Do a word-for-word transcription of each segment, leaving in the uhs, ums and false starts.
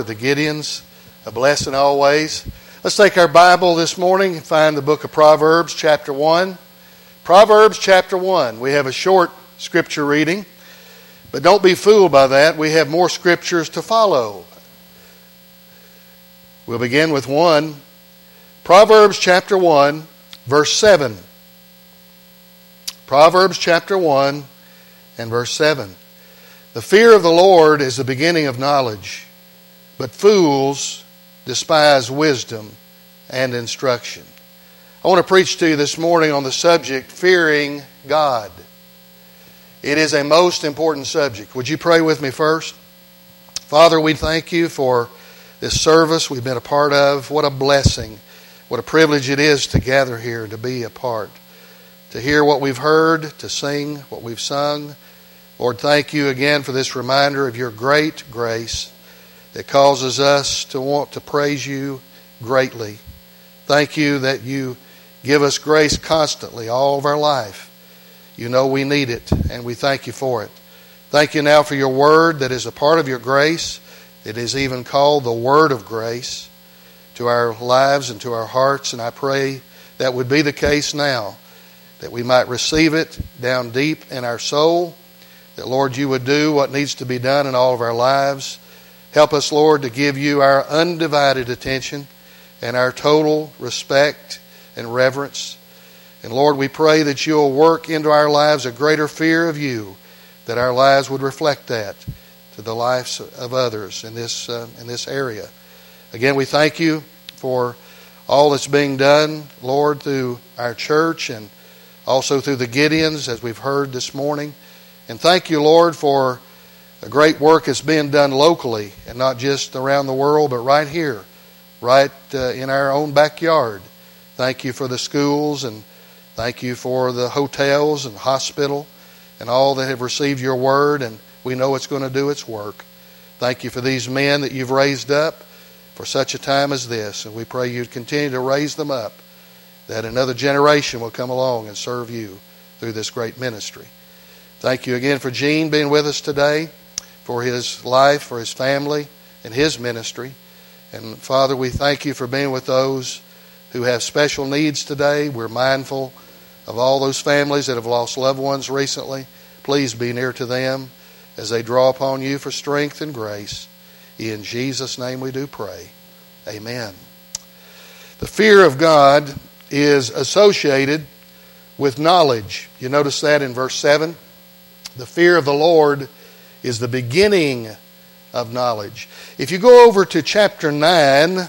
The Gideons, a blessing always. Let's take our Bible this morning and find the book of Proverbs, chapter one. Proverbs, chapter one. We have a short scripture reading, but don't be fooled by that. We have more scriptures to follow. We'll begin with one. Proverbs, chapter one, verse seven. Proverbs, chapter one, and verse seven. The fear of the Lord is the beginning of knowledge, but fools despise wisdom and instruction. I want to preach to you this morning on the subject, fearing God. It is a most important subject. Would you pray with me first? Father, we thank you for this service we've been a part of. What a blessing. What a privilege it is to gather here, to be a part, to hear what we've heard, to sing what we've sung. Lord, thank you again for this reminder of your great grace that causes us to want to praise you greatly. Thank you that you give us grace constantly all of our life. You know we need it, and we thank you for it. Thank you now for your word that is a part of your grace. It is even called the word of grace to our lives and to our hearts, and I pray that would be the case now, that we might receive it down deep in our soul, that, Lord, you would do what needs to be done in all of our lives. Help us, Lord, to give you our undivided attention and our total respect and reverence. And Lord, we pray that you'll work into our lives a greater fear of you, that our lives would reflect that to the lives of others in this uh, in this area. Again, we thank you for all that's being done, Lord, through our church and also through the Gideons, as we've heard this morning. And thank you, Lord, for a great work that's being done locally and not just around the world, but right here, right uh, in our own backyard. Thank you for the schools, and thank you for the hotels and hospital and all that have received your word, and we know it's going to do its work. Thank you for these men that you've raised up for such a time as this, and we pray you'd continue to raise them up, that another generation will come along and serve you through this great ministry. Thank you again for Gene being with us today, for his life, for his family, and his ministry. And Father, we thank you for being with those who have special needs today. We're mindful of all those families that have lost loved ones recently. Please be near to them as they draw upon you for strength and grace. In Jesus' name we do pray. Amen. The fear of God is associated with knowledge. You notice that in verse seven. The fear of the Lord is the beginning of knowledge. If you go over to chapter nine,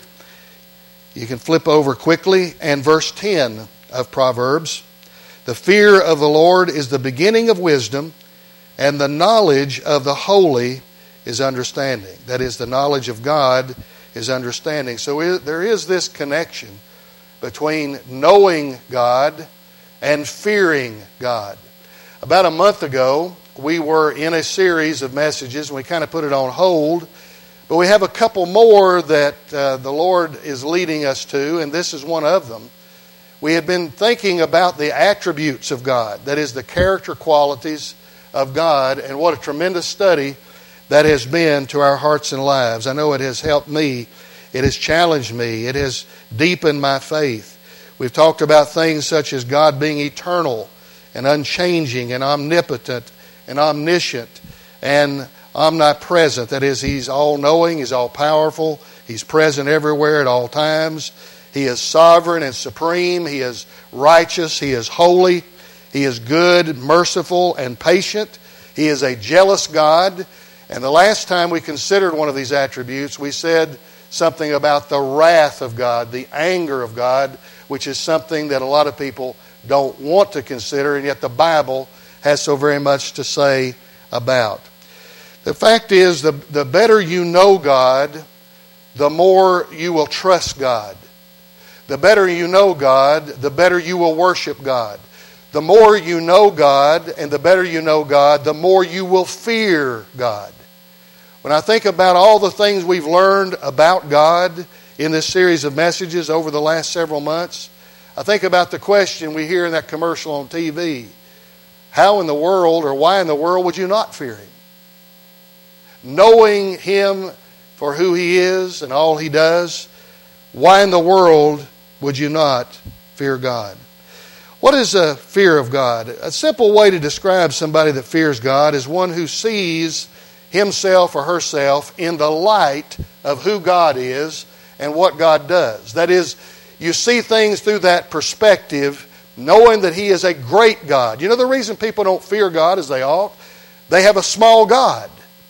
you can flip over quickly, and verse ten of Proverbs. The fear of the Lord is the beginning of wisdom, and the knowledge of the holy is understanding. That is, the knowledge of God is understanding. So there is this connection between knowing God and fearing God. About a month ago, we were in a series of messages, and we kind of put it on hold. But we have a couple more that uh, the Lord is leading us to, and this is one of them. We had been thinking about the attributes of God, that is, the character qualities of God, and what a tremendous study that has been to our hearts and lives. I know it has helped me. It has challenged me. It has deepened my faith. We've talked about things such as God being eternal and unchanging and omnipotent and omniscient and omnipresent. That is, He's all-knowing, He's all-powerful, He's present everywhere at all times. He is sovereign and supreme. He is righteous. He is holy. He is good, merciful, and patient. He is a jealous God. And the last time we considered one of these attributes, we said something about the wrath of God, the anger of God, which is something that a lot of people don't want to consider, and yet the Bible has so very much to say about. The fact is, the, the better you know God, the more you will trust God. The better you know God, the better you will worship God. The more you know God and the better you know God, the more you will fear God. When I think about all the things we've learned about God in this series of messages over the last several months, I think about the question we hear in that commercial on T V. How in the world or why in the world would you not fear Him? Knowing Him for who He is and all He does, why in the world would you not fear God? What is a fear of God? A simple way to describe somebody that fears God is one who sees himself or herself in the light of who God is and what God does. That is, you see things through that perspective, knowing that He is a great God. You know the reason people don't fear God as they ought? They have a small God.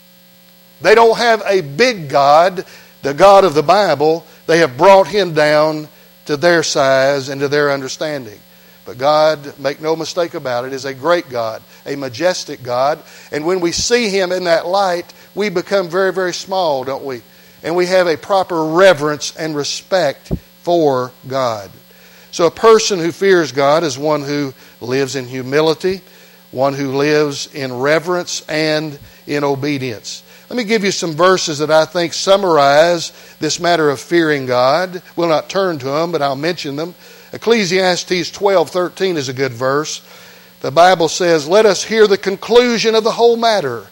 They don't have a big God, the God of the Bible. They have brought Him down to their size and to their understanding. But God, make no mistake about it, is a great God, a majestic God. And when we see Him in that light, we become very, very small, don't we? And we have a proper reverence and respect for God. So a person who fears God is one who lives in humility, one who lives in reverence and in obedience. Let me give you some verses that I think summarize this matter of fearing God. We'll not turn to them, but I'll mention them. Ecclesiastes twelve thirteen is a good verse. The Bible says, "Let us hear the conclusion of the whole matter.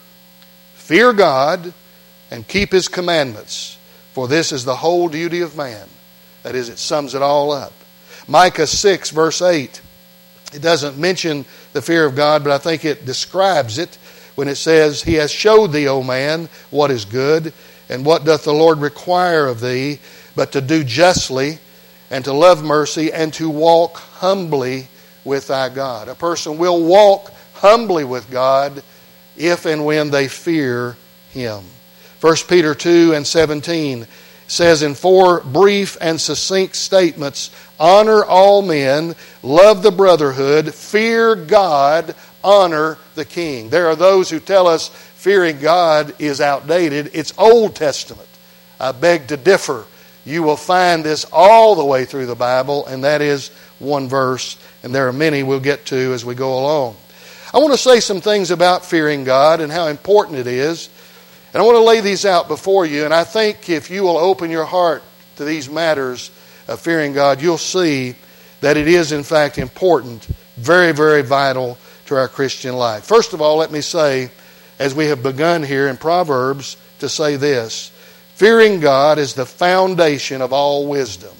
Fear God and keep His commandments, for this is the whole duty of man." That is, it sums it all up. Micah six verse eight. It doesn't mention the fear of God, but I think it describes it when it says, "He has showed thee, O man, what is good, and what doth the Lord require of thee, but to do justly, and to love mercy, and to walk humbly with thy God." A person will walk humbly with God if and when they fear Him. First Peter two and seventeen says in four brief and succinct statements, honor all men, love the brotherhood, fear God, honor the king. There are those who tell us fearing God is outdated. It's Old Testament. I beg to differ. You will find this all the way through the Bible, and that is one verse, and there are many we'll get to as we go along. I want to say some things about fearing God and how important it is, and I want to lay these out before you, and I think if you will open your heart to these matters of fearing God, you'll see that it is in fact important, very, very vital to our Christian life. First of all, let me say, as we have begun here in Proverbs, to say this: fearing God is the foundation of all wisdom.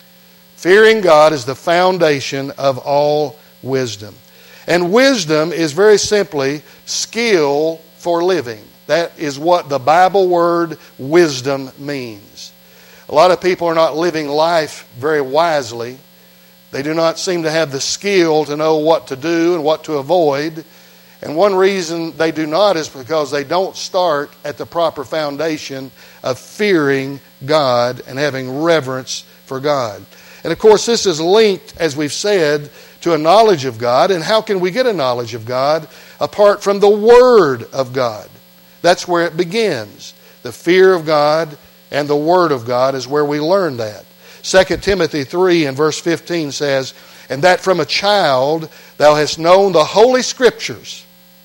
Fearing God is the foundation of all wisdom. And wisdom is very simply skill for living. That is what the Bible word wisdom means. A lot of people are not living life very wisely. They do not seem to have the skill to know what to do and what to avoid. And one reason they do not is because they don't start at the proper foundation of fearing God and having reverence for God. And of course, this is linked, as we've said, to a knowledge of God. And how can we get a knowledge of God apart from the Word of God? That's where it begins. The fear of God and the Word of God is where we learn that. Second Timothy three and verse fifteen says, "And that from a child thou hast known the holy Scriptures,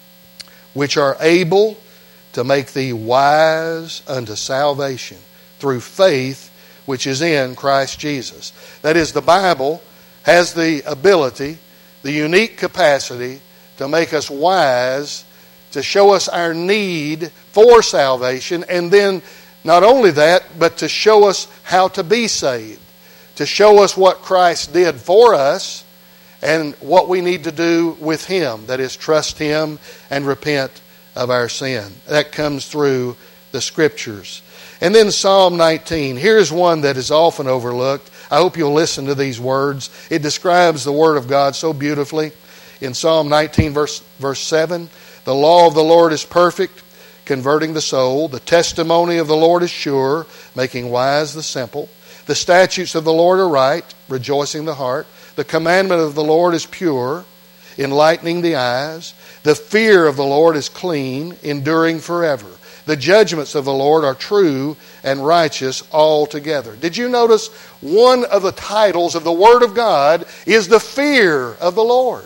which are able to make thee wise unto salvation through faith which is in Christ Jesus." That is, the Bible has the ability, the unique capacity to make us wise, to show us our need for salvation, and then not only that, but to show us how to be saved, to show us what Christ did for us and what we need to do with Him, that is, trust Him and repent of our sin. That comes through the Scriptures. And then Psalm nineteen. Here's one that is often overlooked. I hope you'll listen to these words. It describes the Word of God so beautifully. In Psalm nineteen, verse, verse seven, "The law of the Lord is perfect, converting the soul. The testimony of the Lord is sure, making wise the simple. The statutes of the Lord are right, rejoicing the heart. The commandment of the Lord is pure, enlightening the eyes. The fear of the Lord is clean, enduring forever. The judgments of the Lord are true and righteous altogether." Did you notice one of the titles of the Word of God is the fear of the Lord?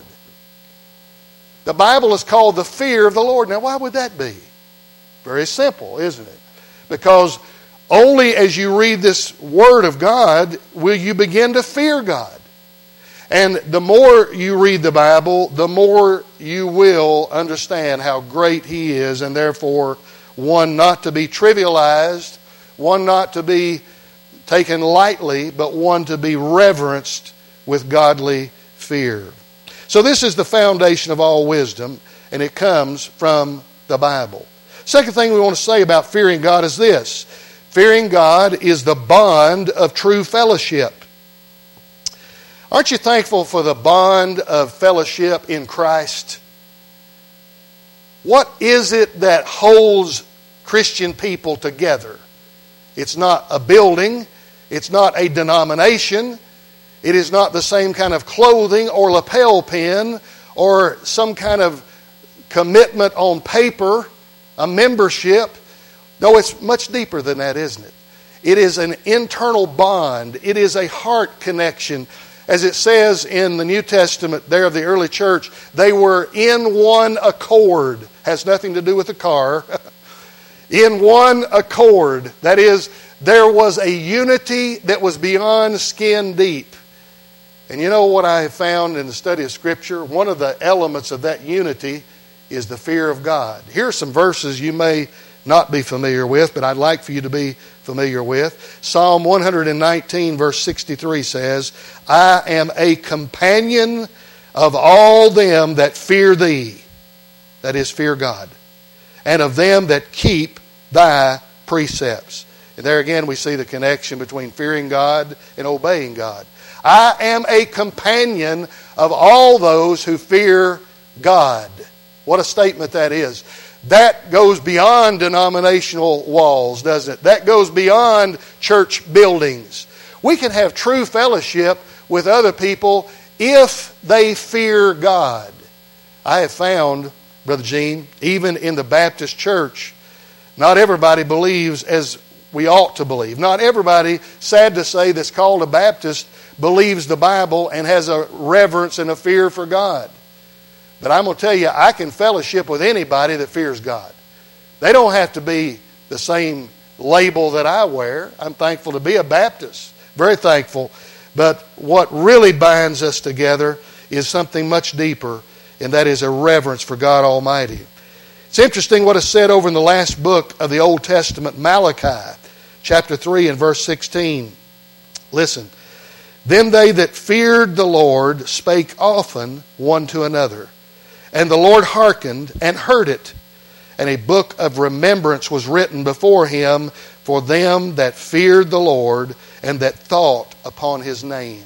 The Bible is called the fear of the Lord. Now, why would that be? Very simple, isn't it? Because only as you read this Word of God will you begin to fear God. And the more you read the Bible, the more you will understand how great He is, and therefore one not to be trivialized one not to be taken lightly, but one to be reverenced with godly fear. So this is the foundation of all wisdom, and it comes from the Bible. Second thing we want to say about fearing God is this. Fearing God is the bond of true fellowship. Aren't you thankful for the bond of fellowship in Christ? What is it that holds Christian people together? It's not a building. It's not a denomination. It is not the same kind of clothing or lapel pin or some kind of commitment on paper, a membership. No, it's much deeper than that, isn't it? It is an internal bond. It is a heart connection. As it says in the New Testament there of the early church, they were in one accord. Has nothing to do with the car. In one accord. That is, there was a unity that was beyond skin deep. And you know what I have found in the study of Scripture? One of the elements of that unity is the fear of God. Here are some verses you may not be familiar with, but I'd like for you to be familiar with. Psalm one nineteen verse sixty-three says, I am a companion of all them that fear thee, that is, fear God, and of them that keep thy precepts. And there again we see the connection between fearing God and obeying God. I am a companion of all those who fear God. What a statement that is. That goes beyond denominational walls, doesn't it? That goes beyond church buildings. We can have true fellowship with other people if they fear God. I have found, Brother Gene, even in the Baptist church, not everybody believes as we ought to believe. Not everybody, sad to say, that's called a Baptist believes the Bible and has a reverence and a fear for God. But I'm going to tell you, I can fellowship with anybody that fears God. They don't have to be the same label that I wear. I'm thankful to be a Baptist. Very thankful. But what really binds us together is something much deeper, and that is a reverence for God Almighty. It's interesting what is said over in the last book of the Old Testament, Malachi, chapter three and verse sixteen. Listen. Then they that feared the Lord spake often one to another. And the Lord hearkened and heard it. And a book of remembrance was written before him for them that feared the Lord and that thought upon his name.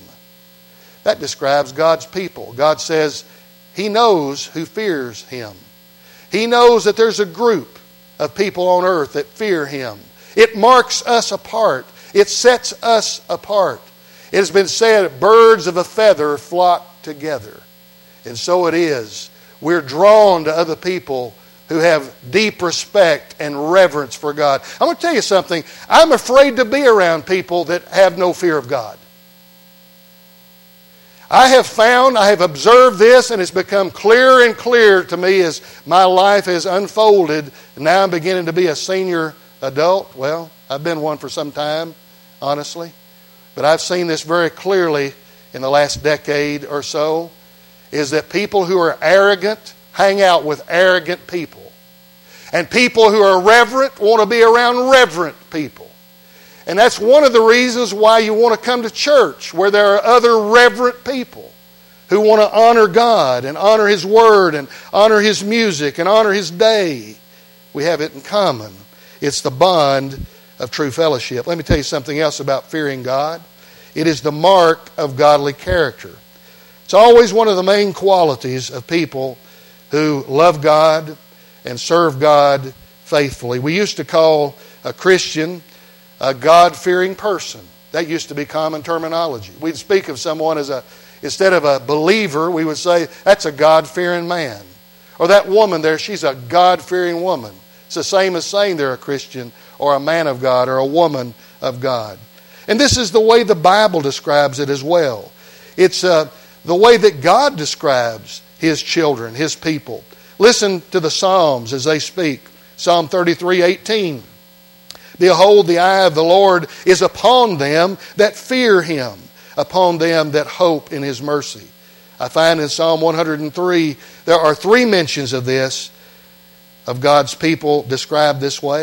That describes God's people. God says he knows who fears him. He knows that there's a group of people on earth that fear him. It marks us apart. It sets us apart. It has been said, birds of a feather flock together. And so it is. We're drawn to other people who have deep respect and reverence for God. I'm going to tell you something. I'm afraid to be around people that have no fear of God. I have found, I have observed this, and it's become clearer and clearer to me as my life has unfolded. And now I'm beginning to be a senior adult. Well, I've been one for some time, honestly. But I've seen this very clearly in the last decade or so, is that people who are arrogant hang out with arrogant people. And people who are reverent want to be around reverent people. And that's one of the reasons why you want to come to church, where there are other reverent people who want to honor God and honor His Word and honor His music and honor His day. We have it in common. It's the bond of true fellowship. Let me tell you something else about fearing God. It is the mark of godly character. It's always one of the main qualities of people who love God and serve God faithfully. We used to call a Christian a God-fearing person. That used to be common terminology. We'd speak of someone as a, instead of a believer, we would say, that's a God-fearing man. Or that woman there, she's a God-fearing woman. It's the same as saying they're a Christian or a man of God or a woman of God. And this is the way the Bible describes it as well. It's uh, the way that God describes His children, His people. Listen to the Psalms as they speak. Psalm thirty-three eighteen. Behold, the eye of the Lord is upon them that fear Him, upon them that hope in His mercy. I find in Psalm one hundred three, there are three mentions of this, of God's people described this way.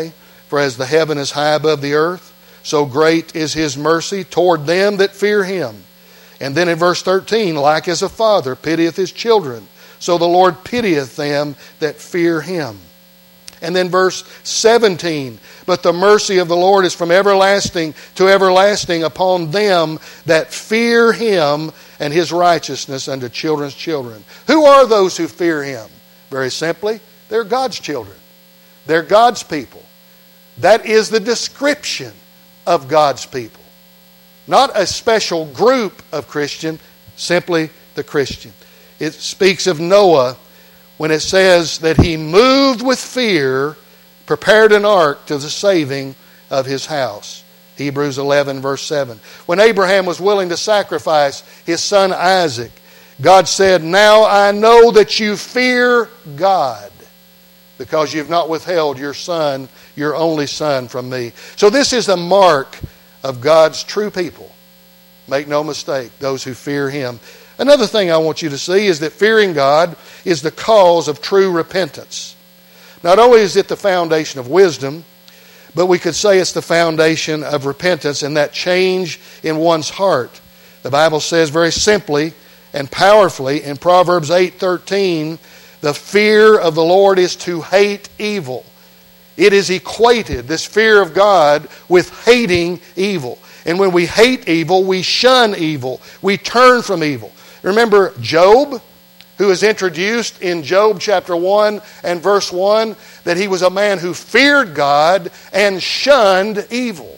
For as the heaven is high above the earth, so great is His mercy toward them that fear Him. And then in verse thirteen, like as a father pitieth his children, so the Lord pitieth them that fear Him. And then verse seventeen, but the mercy of the Lord is from everlasting to everlasting upon them that fear Him, and His righteousness unto children's children. Who are those who fear Him? Very simply, they're God's children. They're God's people. That is the description of God's people. Not a special group of Christian, simply the Christian. It speaks of Noah when it says that he moved with fear, prepared an ark to the saving of his house. Hebrews eleven verse seven. When Abraham was willing to sacrifice his son Isaac, God said, now I know that you fear God, because you've not withheld your son, your only son, from me. So this is the mark of God's true people. Make no mistake, those who fear Him. Another thing I want you to see is that fearing God is the cause of true repentance. Not only is it the foundation of wisdom, but we could say it's the foundation of repentance and that change in one's heart. The Bible says very simply and powerfully in Proverbs eight thirteen, the fear of the Lord is to hate evil. It is equated, this fear of God, with hating evil. And when we hate evil, we shun evil. We turn from evil. Remember Job, who is introduced in Job chapter one and verse one, that he was a man who feared God and shunned evil.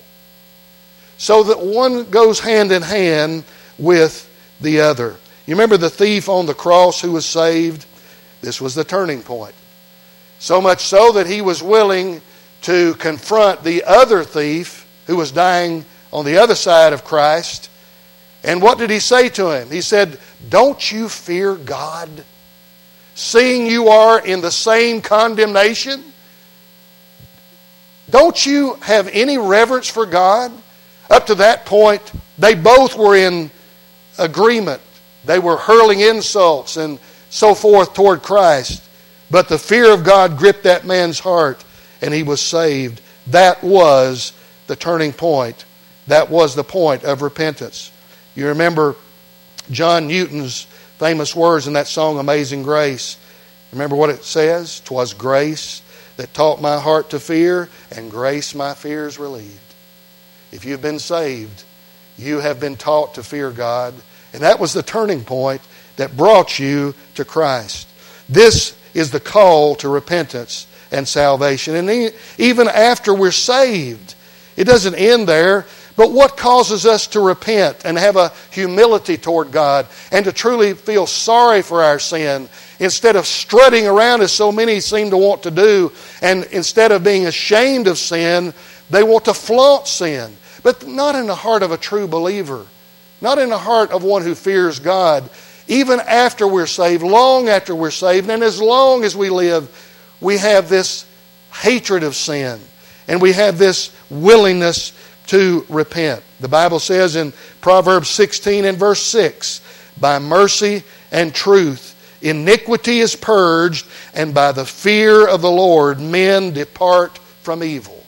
So that one goes hand in hand with the other. You remember the thief on the cross who was saved? This was the turning point. So much so that he was willing to confront the other thief who was dying on the other side of Christ. And what did he say to him? He said, don't you fear God, seeing you are in the same condemnation? Don't you have any reverence for God? Up to that point, they both were in agreement. They were hurling insults and so forth toward Christ. But the fear of God gripped that man's heart, and he was saved. That was the turning point. That was the point of repentance. You remember John Newton's famous words in that song, Amazing Grace. Remember what it says? 'Twas grace that taught my heart to fear, and grace my fears relieved. If you've been saved, you have been taught to fear God. And that was the turning point that brought you to Christ. This is the call to repentance and salvation. And even after we're saved, it doesn't end there. But what causes us to repent and have a humility toward God and to truly feel sorry for our sin, instead of strutting around as so many seem to want to do, and instead of being ashamed of sin, they want to flaunt sin. But not in the heart of a true believer. Not in the heart of one who fears God. Even after we're saved, long after we're saved, and as long as we live, we have this hatred of sin. And we have this willingness to repent. The Bible says in Proverbs sixteen and verse six, by mercy and truth iniquity is purged, and by the fear of the Lord men depart from evil.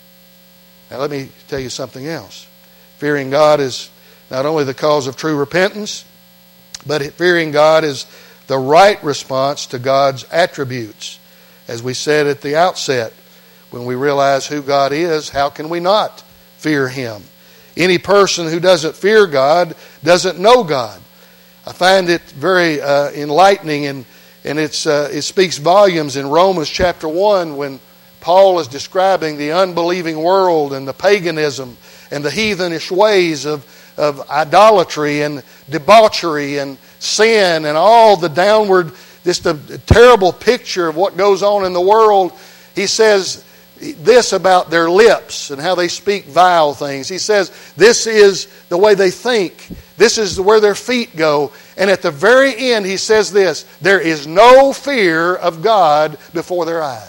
Now let me tell you something else. Fearing God is not only the cause of true repentance, but fearing God is the right response to God's attributes. As we said at the outset, when we realize who God is, how can we not fear Him? Any person who doesn't fear God doesn't know God. I find it very uh, enlightening, and, and it's, uh, it speaks volumes in Romans chapter one when Paul is describing the unbelieving world and the paganism and the heathenish ways of, of idolatry and debauchery and sin and all the downward, just a terrible picture of what goes on in the world. He says this about their lips and how they speak vile things. He says this is the way they think. This is where their feet go. And at the very end he says this, there is no fear of God before their eyes.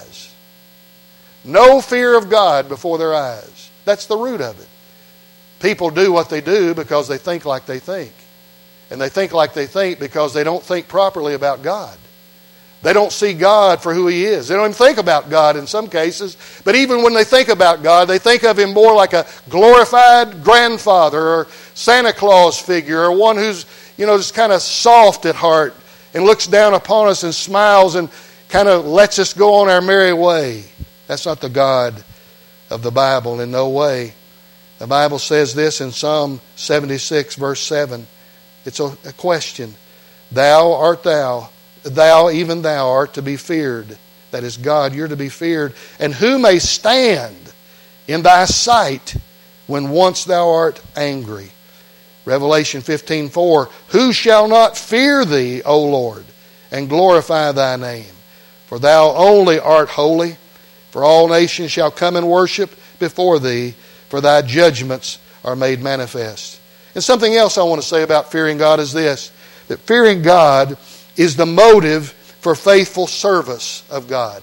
No fear of God before their eyes. That's the root of it. People do what they do because they think like they think. And they think like they think because they don't think properly about God. They don't see God for who He is. They don't even think about God in some cases. But even when they think about God, they think of Him more like a glorified grandfather or Santa Claus figure, or one who's, you know, just kind of soft at heart and looks down upon us and smiles and kind of lets us go on our merry way. That's not the God of the Bible in no way. The Bible says this in Psalm seventy-six, verse seven. It's a, a question. Thou art thou, thou, even thou art to be feared. That is God, you're to be feared. And who may stand in thy sight when once thou art angry? Revelation fifteen four. Who shall not fear thee, O Lord, and glorify thy name? For thou only art holy. For all nations shall come and worship before thee, for thy judgments are made manifest. And something else I want to say about fearing God is this, that fearing God is the motive for faithful service of God.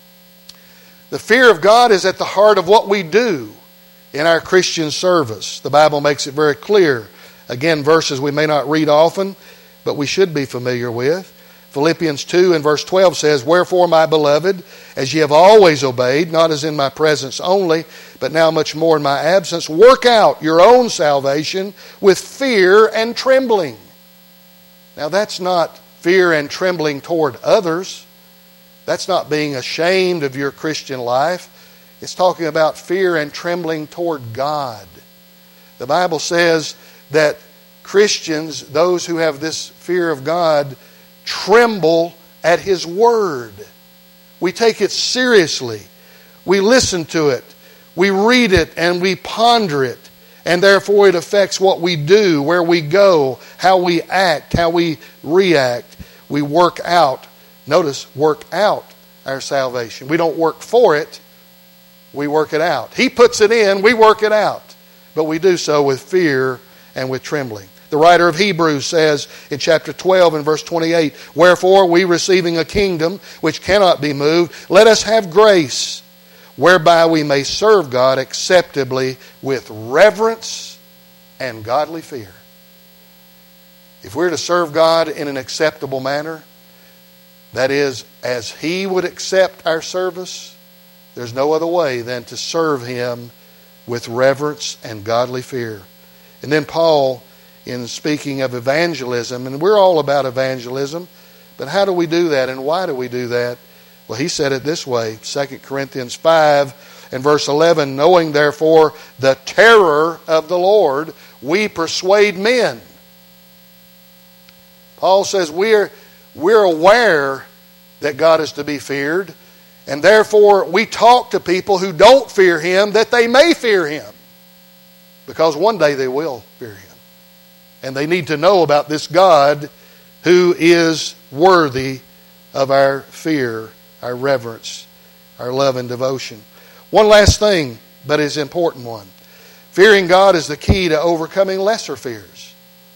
The fear of God is at the heart of what we do in our Christian service. The Bible makes it very clear. Again, verses we may not read often, but we should be familiar with. Philippians two and verse twelve says, Wherefore, my beloved, as ye have always obeyed, not as in my presence only, but now much more in my absence, work out your own salvation with fear and trembling. Now that's not fear and trembling toward others. That's not being ashamed of your Christian life. It's talking about fear and trembling toward God. The Bible says that Christians, those who have this fear of God, tremble at His Word. We take it seriously. We listen to it. We read it and we ponder it. And therefore it affects what we do, where we go, how we act, how we react. We work out, notice, work out our salvation. We don't work for it, we work it out. He puts it in, we work it out. But we do so with fear and with trembling. The writer of Hebrews says in chapter twelve and verse twenty-eight, Wherefore we receiving a kingdom which cannot be moved, let us have grace, whereby we may serve God acceptably with reverence and godly fear. If we're to serve God in an acceptable manner, that is, as He would accept our service, there's no other way than to serve Him with reverence and godly fear. And then Paul, in speaking of evangelism, and we're all about evangelism, but how do we do that and why do we do that? Well, he said it this way, Second Corinthians five and verse eleven, Knowing therefore the terror of the Lord, we persuade men. Paul says we're, we're aware that God is to be feared, and therefore we talk to people who don't fear Him that they may fear Him, because one day they will fear Him. And they need to know about this God who is worthy of our fear, our reverence, our love and devotion. One last thing, but it's an important one. Fearing God is the key to overcoming lesser fears.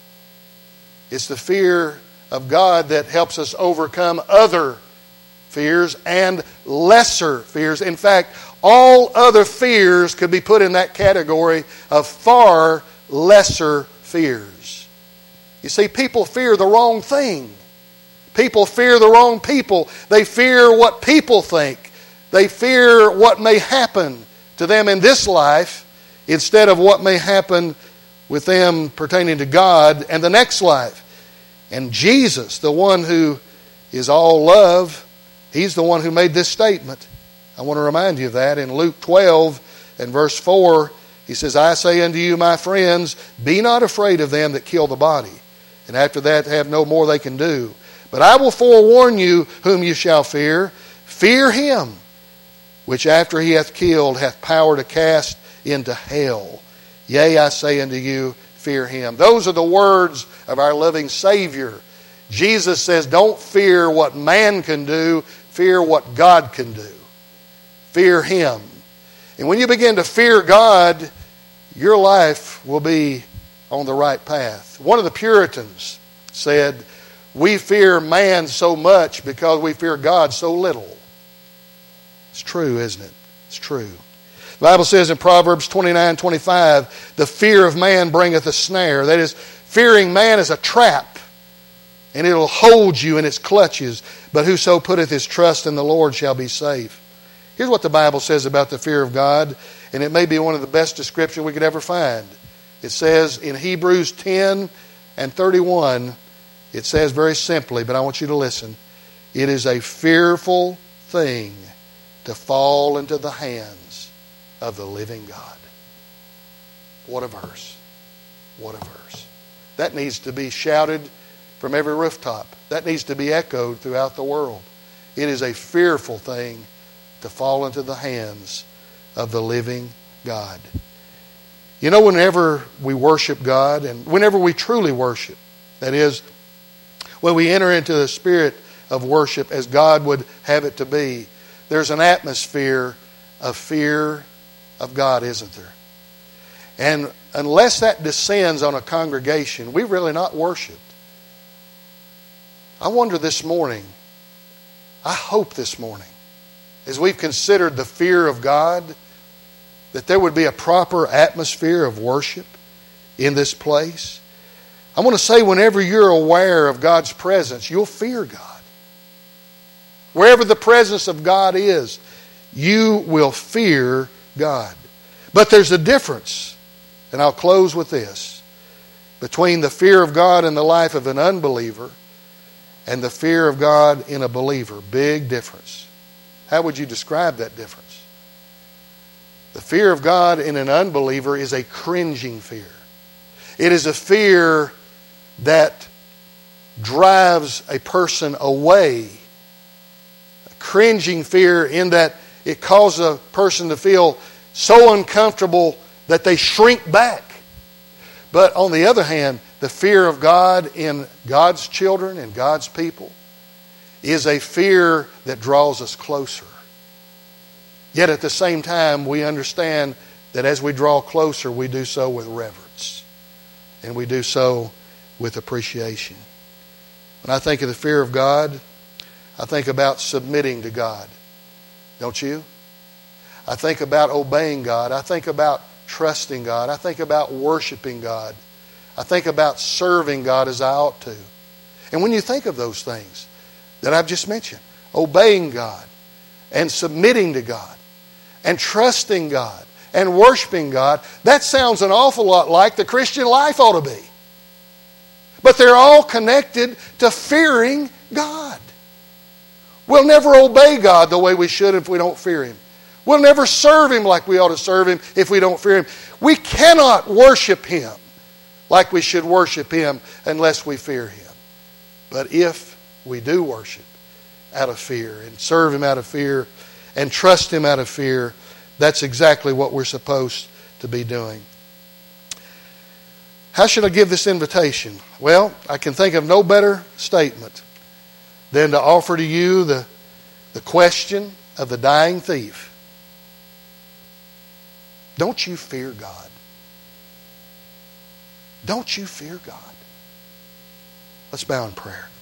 It's the fear of God that helps us overcome other fears and lesser fears. In fact, all other fears could be put in that category of far lesser fears. You see, people fear the wrong thing. People fear the wrong people. They fear what people think. They fear what may happen to them in this life instead of what may happen with them pertaining to God and the next life. And Jesus, the one who is all love, He's the one who made this statement. I want to remind you of that. In Luke twelve and verse four, He says, I say unto you, my friends, be not afraid of them that kill the body, and after that have no more they can do. But I will forewarn you whom you shall fear. Fear him, which after he hath killed hath power to cast into hell. Yea, I say unto you, fear him. Those are the words of our loving Savior. Jesus says, don't fear what man can do, fear what God can do. Fear Him. And when you begin to fear God, your life will be on the right path. One of the Puritans said, we fear man so much because we fear God so little. It's true, isn't it? It's true. The Bible says in Proverbs twenty-nine twenty-five, the fear of man bringeth a snare. That is, fearing man is a trap. and it'll hold you in its clutches. But whoso putteth his trust in the Lord shall be safe. Here's what the Bible says about the fear of God, and it may be one of the best descriptions we could ever find. It says in Hebrews ten and thirty-one, it says very simply, but I want you to listen. It is a fearful thing to fall into the hands of the living God. What a verse. What a verse. That needs to be shouted from every rooftop. That needs to be echoed throughout the world. It is a fearful thing to fall into the hands of the living God. You know, whenever we worship God, and whenever we truly worship, that is, when we enter into the spirit of worship as God would have it to be, there's an atmosphere of fear of God, isn't there? And unless that descends on a congregation, we've really not worshiped. I wonder this morning, I hope this morning, as we've considered the fear of God, that there would be a proper atmosphere of worship in this place. I want to say, whenever you're aware of God's presence, you'll fear God. Wherever the presence of God is, you will fear God. But there's a difference, and I'll close with this, between the fear of God in the life of an unbeliever and the fear of God in a believer. Big difference. How would you describe that difference? The fear of God in an unbeliever is a cringing fear. It is a fear that drives a person away. A cringing fear in that it causes a person to feel so uncomfortable that they shrink back. But on the other hand, the fear of God in God's children and God's people is a fear that draws us closer. Yet at the same time, we understand that as we draw closer, we do so with reverence. And we do so with appreciation. When I think of the fear of God, I think about submitting to God. Don't you? I think about obeying God. I think about trusting God. I think about worshiping God. I think about serving God as I ought to. And when you think of those things that I've just mentioned, obeying God and submitting to God and trusting God and worshiping God, that sounds an awful lot like the Christian life ought to be. But they're all connected to fearing God. We'll never obey God the way we should if we don't fear Him. We'll never serve Him like we ought to serve Him if we don't fear Him. We cannot worship Him like we should worship Him unless we fear Him. But if we do worship out of fear and serve Him out of fear and trust Him out of fear, that's exactly what we're supposed to be doing. How should I give this invitation? Well, I can think of no better statement than to offer to you the, the question of the dying thief. Don't you fear God? Don't you fear God? Let's bow in prayer.